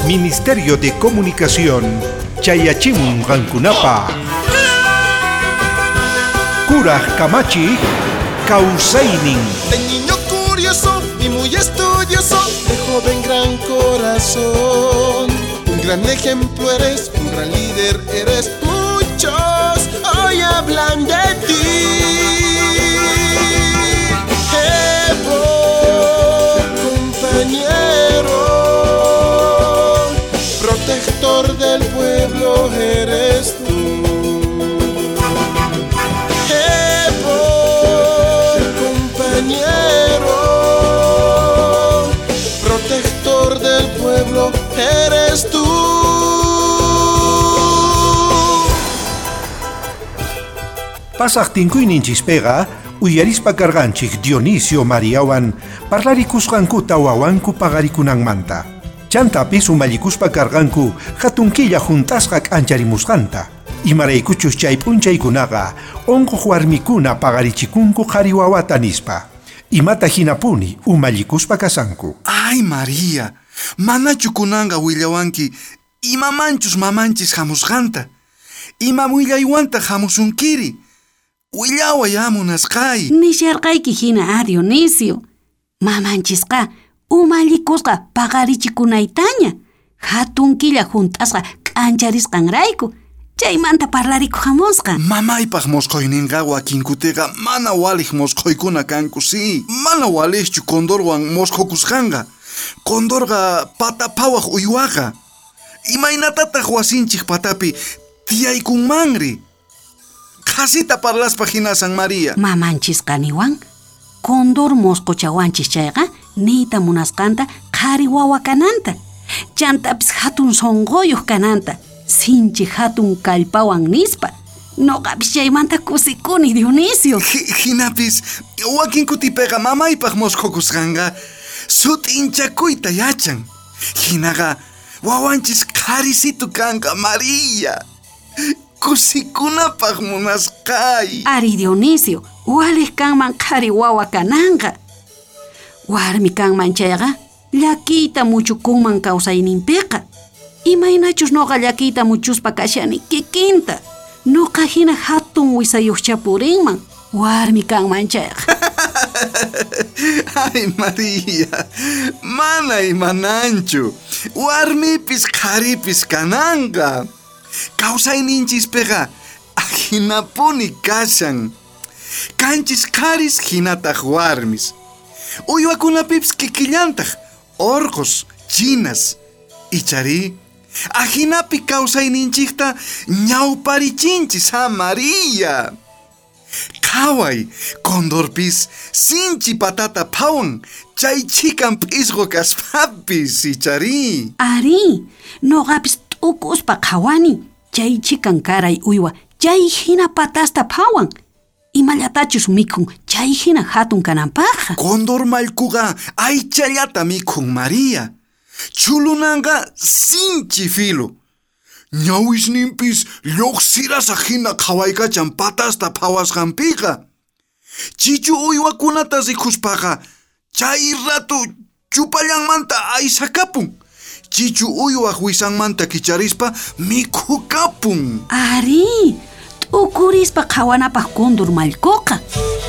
Ministerio de Comunicación Chayachimun Rankunapa Kuraj Kamachi Kausainin. De niño curioso y muy estudioso, de joven gran corazón. Un gran ejemplo eres, un gran líder eres. Muchos hoy hablan de ti. Evo, compañero, protector del pueblo eres tú. Protector del pueblo eres tú. Pasaq tinkuyninchispega uyarispa karganchik Dionisio Mariawan parlarikusqankuta wawanku pagarikunanmanta. Chantapis umallikuspa karganku hatunkilla juntasqa k'ancharimusqanta. Imaraykuchus chay p'unchaykunaqa onquq warmikuna pagarichikunku qhari wawata nispa. Imata hinapuni umallikuspa kasanku. Ay María, manachu kunanga willawanki imamanchus mamanchis hamusqanta. Ima willaywanta hamusunkiri. Willaway amunasqay. Nisharqayki hina Dionisio. Mamanchisqa umallikusqa pagarichikunaytaña. Hatunkilla juntasqa k'ancharisqanrayku. Chaymanta parlarikuhamusqa. Mamaypaq mosqoyninqa wakinkutega mana waliq mosqoykuna kanku si. Mana walishchu Condorwan mosqokusqanqa. Condorqa patapawaq uywaqa. Imaynatataq wasinchik patapi tiyaykunmanri. Qhasita parlaspa hinasan María. Mamanchisqaniwan Condor mosqochawanchis chayqa niyta munasqanta qhari wawa kananta. Chantapis hatun sonqoyuq kananta. Sinchi hatun kallpawan nispa. Noqapis chaymanta kusikuni Dionisio. Hinapis wakinkutipega mamaypaq mosqokusqanqa sutinchakuyta yachan. Hinaqa wawanchis qharisitu kanqa María. Kusikunapaq munasqay. Ari Dionisio, waliq kanman qhari wawa kananqa. Warmi kanman chayqa llakiyta muchukunman kawsayninpiqa. Imaynachus noqa llakiyta muchuspa kashani kikinta. Noqa hina hatun wisayuqchapurinman. Warmi kanman chayqa. Ay María, mana imananchu. Warmipis qharipis kananqa. Kawsayninchispega hinapuni kashan. Kanchis qharis hinataq warmis. Uywakunapips kikillantaq orqos, chinas. Ichari ahinapi kawsayninchikta ñawparichinchis ha María. Qhaway Condorpis sinchi patata phawan chay chikan p'isqo kaspapis ichari. Ari, noqapis t'ukuspa qhawani. Chay chikan karay uywa chay hina patasta phawan. Imallatachus mikhun chay hina hatun kananpaqqa. Condor mallkuqa aychallata mikhun María. Chulunanga sinchi filo. Ñawisninpis lluqsirasa hina qhawaykachan patasta phawasqanpiqa. Chichu uywakunata rikhuspaqa chay ratu chupallanmanta aysakapun. Chichu uywaq wisanmanta kicharispa mikhukapun. Ari, t'ukurispa qhawanapaq Condor mallkuqa.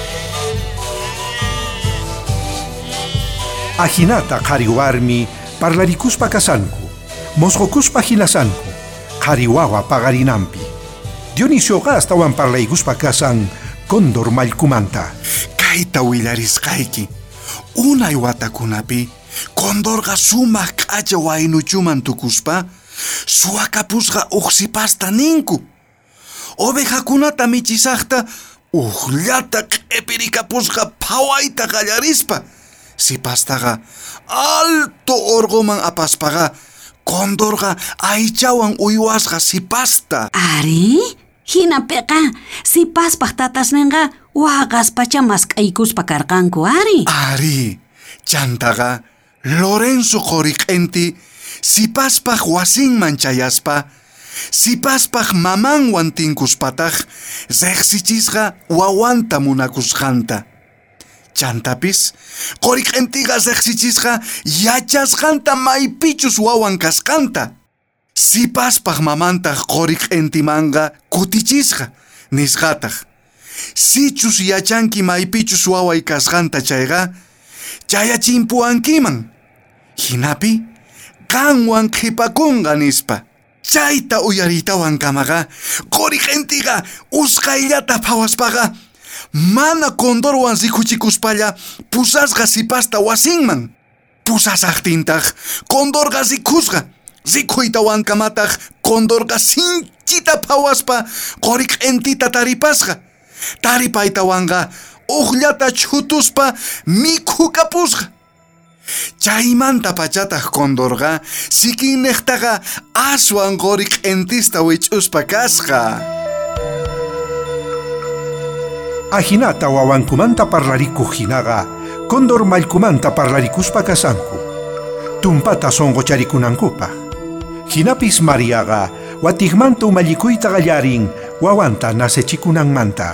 Ahinata qhari warmi parlarikuspa kasanku, mosqokuspa hinasanku, qhari wawa pagarinampi. Dionisioqa astawan parlaykuspa kasan Condor mallkumanta. Kayta willarisqayki. Unay watakunapi Condorqa sumaq k'acha waynuchuman tukuspa suwakapusqa uqsipasta ninku. Ovejakunata michisaqta uqllata q'ipirikapusqa phawayta qallarispa. Sipastaqa alto orgoman apaspaqa Condorqa aychawan uywasqa sipasta. Ari, hinapiqa sipaspaq tatasninqa waqaspacha mask'aykuspa karqanku Ari. Ari, chantaqa Lorenzo qoriq'inti sipaspaq wasinman chayaspa sipaspaq mamanwan tinkuspataq riqsichisqa wawanta munakusqanta. Chantapis, qoriq'intiqa seqsichisqa yachasqanta maypichus wawan kasqanta. Sipaspaq mamantaq qoriq'intimanqa kutichisqa nisqataq. Sichus yachanki maypichus waway kasqanta chayqa, chayachimpuankiman. Hinapi, qanwan qhipakunqa nispa. Chayta uyaritawan kamaqa, qoriq'intiqa usqayllata phawaspaqa, mana condorwan sikuchikuspalla pusasqa sipasta wasinman. Pusasaqtintaq condorqa sikusqa. Sikuytawan kamataq condorqa sinchita phawaspa qoriq'intita taripasqa. Taripaytawanqa uqllata chutuspa mikhukapusqa. Chaymanta pachataq condorqa sikinniqtaqa aswan qoriq'intista wich'uspa kasqa. Ahinata wawankumanta parlarikuq hinaqa condor mallkumanta parlarikuspa kasanku. Tumpata sonqocharikunankupaq. Hinapis Mariaqa watikmanta umallikuyta qallarin wawanta nasechikunanmanta.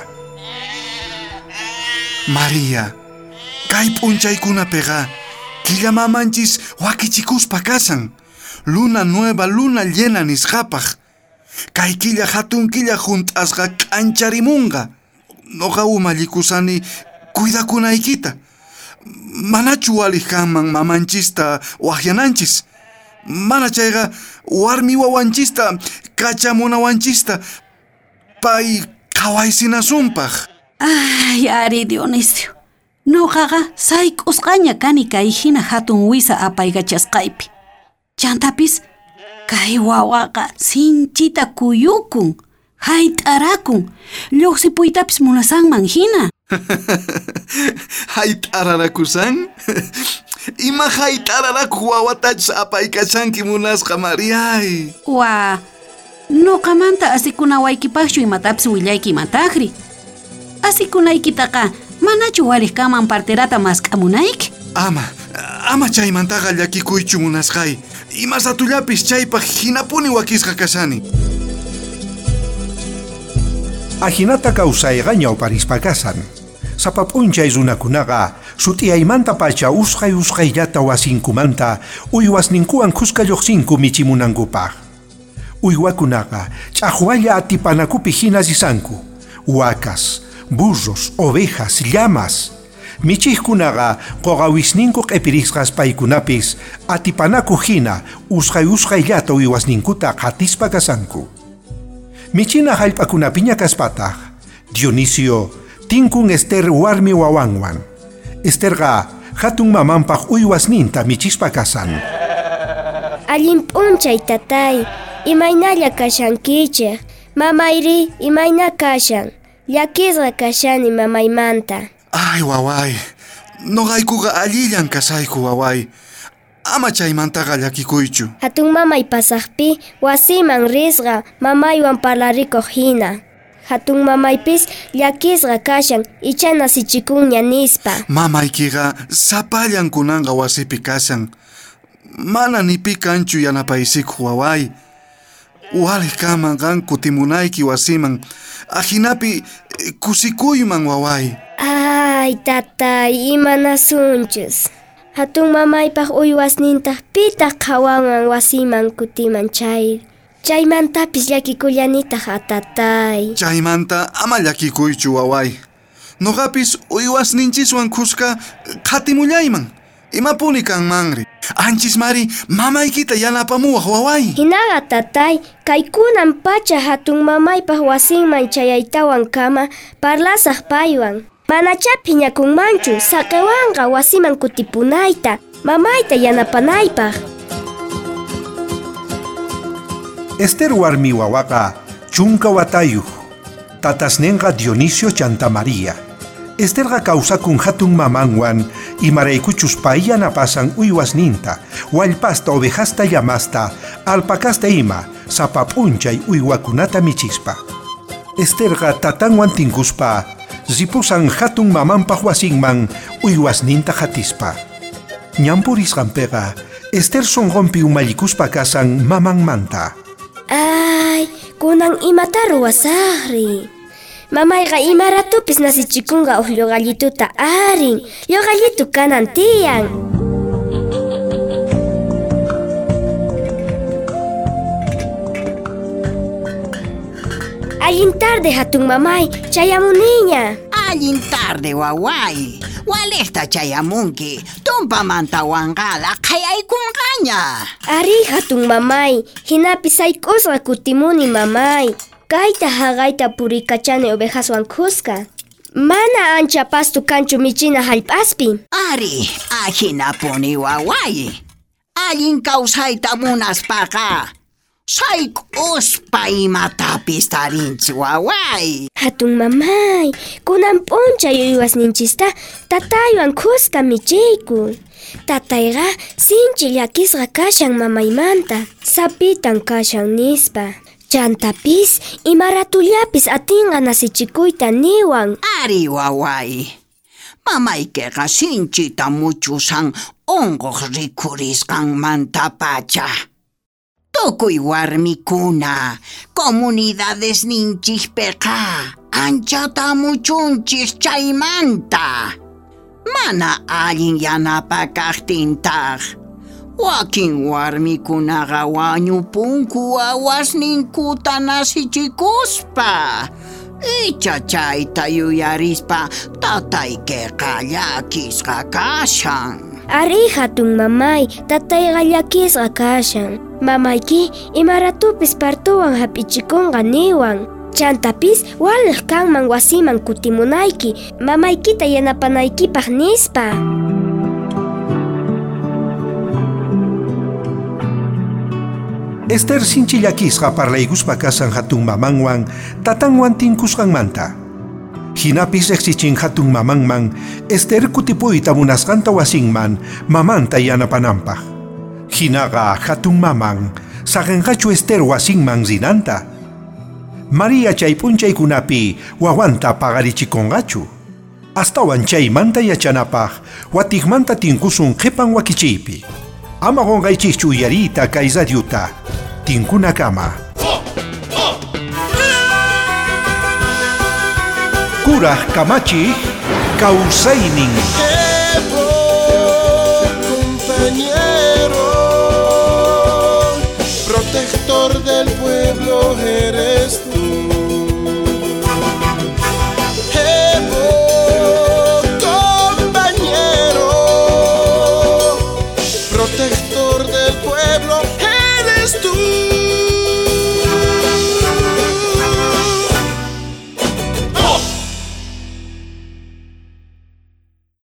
Maria, kay p'unchaykunapiqa killamamanchis wakichikuspa kasan. Luna nueva, luna llena nisqapaq. Kay killa hatun killa junt'asqa k'ancharimunqa. Noqa umallikusani cuidakunaykita. Manachu waliq kanman mamanchista waqyananchis. Mana chayqa warmi wawanchista kachamunawanchista pay qhawaysinasunpaq. Ay, ari Dionisio. Noqaqa sayk'usqaña kani kay hina hatun wisa apaykachasqaypi. Chantapis kay wawaqa sinchita kuyukun, hayt'arakun, lluqsipuytapis munasanman hina. Hayt'ararakusan? Ima hayt'ararakuq wawatachus apaykachanki munasqa Mariay. Noqamanta asikunawaykipaqchu imatapis willaykimataqri. Asikunaykitaqa manachu wariqkaman parterata mask'amunayki? Ama chaymantaqa llakikuychu munasqay. Imasatullapis chaypaq hinapuni wakisqa kasani. Ahinata kawsayqa ñawparispa kasan. Sapa p'unchay runakunaqa sutiaymanta pacha usqayllata wasinkumanta uywasninkuwan kuskalluqsinku michimunankupaq. Uywakunaqa ch'aqwalla atipanakupi hina risanku. Wacas, burros, ovejas, llamas. Michijkunaqa qoqawisninku q'ipirisqas paykunapis atipanaku hina usqayllata uywasninkuta qatispa kasanku. Michina hallp'akunapiña kaspataq Dionisio tinkun Ester warmi wawanwan. Esterqa hatun mamanpaq uywasninta michispa kasan. Allin p'unchay tatay, imaynalla kashankichik. Mamayri imayna kashan. Llakisqa kashani mamaymanta. Ay waway, noqaykuqa allillan kasayku waway. Ama chaymantaqa llakikuychu. Hatun mamay pasaqpi wasiman risqa mamaywan parlarikuq hina. Hatun mamaypis llakisqa kashan ichana sichikunña nispa. Mamaykiqa sapallan kunanqa wasipi kasan. Mana nipi kanchu yanapaysiku waway. Waliqkaman qan kutimunayki wasiman. Ahinapi kusikuyman waway. Ay tatay, imanasunchus. Hatun mamaypaq uywasnintaq pitaq qhawanman wasiman kutiman chay. Chaymantapis llakikullanitaq atatay. Chaymanta ama llakikuychu waway. Noqapis uywasninchiswan kusqa qatimullayman. Imapuni kanmanri. Anchis mari mamaykita yanapamuwaq waway. Hinaqa tatay, kaykunan pacha hatun mamaypaq wasinman chayaytawan kama parlasaq paywan. Manacha phiñakunmanchu saqiwanqa wasiman kutipunayta, mamayta yanapanaypaq. Ester warmi wawaqa chunka watayuq. Tatasninqa Dionisio Chanta Maria. Esterqa kawsakun hatun mamanwan imaraykuchus pay yanapasan uywasninta, wallpasta ovejasta llamasta, alpakasta ima, sapa p'unchay uywakunata michispa. Esterqa tatanwan tinkuspa, zipusan hatun mamanpaq wasinman uywasninta hatispa. Ñampurisqanpiqa Ester sonqonpi umallikuspa kasan mamanmanta. Ay, kunan imata ruwasaqri. Mamayqa imaratupis nasichikunqa llogallituta arin. Llogallitu kanan tiyan. Allin tarde hatun mamay, chayamuniña. Allin tarde waway. Walesta chayamunki. Tumpamanta wangala qayaykunqaña. Ari hatun mamay, hinapi saykusqa kutimuni mamay. Kayta haqayta purikachani ovejaswan kuska. Mana ancha pastu kanchu michina hallp'aspi. Ari, ajinapuni waway. Allin kawsayta munaspaqa. Saykuspa imatapis tarinchi waway. Hatun mamay, kunan puncha yuyuwasninchista tataywan kuska michiyku. Tatayqa sinchi llakisqa kashan mamaymanta, sapitan kashan nispa. Chantapis imaratullapis atinqa nasichikuyta niwan. Ari waway. Mamaykiqa sinchita muchusan ongoq rikurisqan mantapacha. Tukuy warmikuna, comunidades ninchikpiqa anchata muchunchik chaymanta. Mana allin yanapakaqtintaq. Wakin warmikunaqa wañupunku awasninkuta nasichikuspa. Icha chayta yuyarispa tataykiqa llakisqa kashan. Ari hatun mamay, tatayqa llakisqa kashan. Mamayki imaratupis partuwan hapichikunqa niwan. Chantapis waliq kanman wasiman kutimunayki, mamaykita yanapanaykipaq nispa. Esther sinchi llakisqa parlaykuspa kasan hatun mamanwan tatanwan tinkusqanmanta. Hinapis exichin hatun mamanman Esther kutipuyta munasqanta wasinman mamanta yanapananpaq. Hinaqa hatun maman saqenqachu Esther wasinman zinanta. María chay p'unchaykunapi wawanta paqarichikunqachu. Astawan chaymanta yachanapaq watiqmanta tinkusun qhipan wakichiypi. Ama qunqaychikchu uyariyta kay radiota. Tinkunakama. Kuraq kamachiq kawsaynin.